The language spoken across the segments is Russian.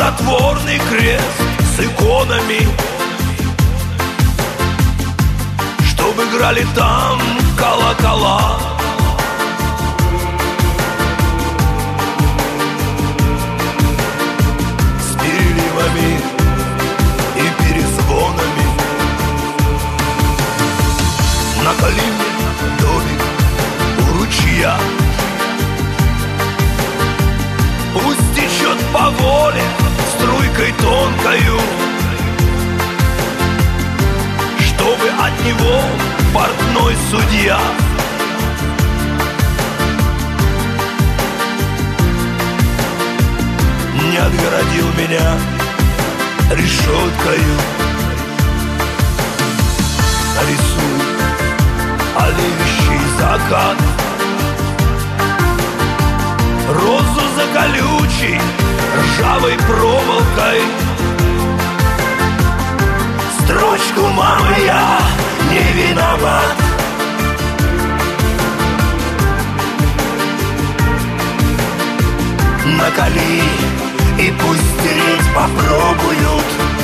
рукотворный крест с иконами, чтоб играли там колокола. С переливами и перезвонами. Наколи мне домик у ручья, пусть течет по воле струйкой тонкою, чтобы от него портной судья не отгородил меня решеткою. Нарисуй олеющий закат, розу за колючей ржавой проволокой. Строчку, мама, я не виноват. Накали, и пусть стереть попробуют.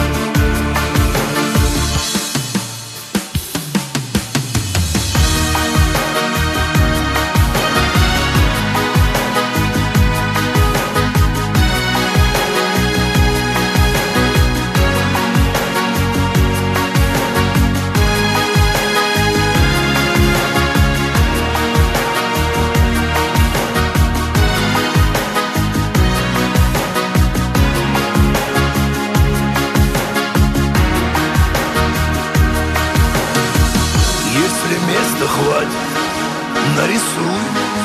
Если места хватит, нарисуй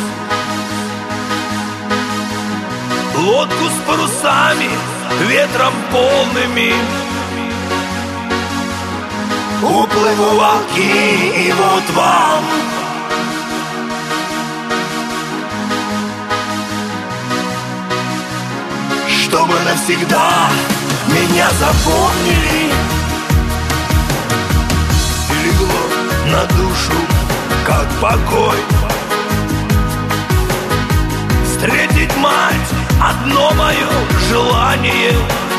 лодку с парусами, ветром полными. Уплыву волки, и вот вам чтобы навсегда меня запомнили. И легло на душу, как покой, встретить мать — одно мое желание.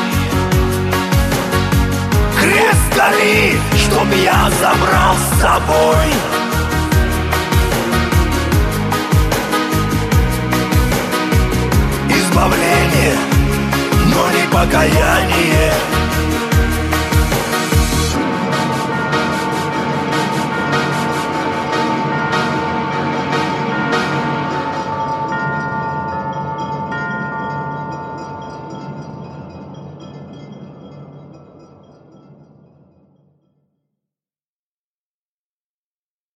Крест гори, чтоб я забрал с собой. Избавление, но не покаяние.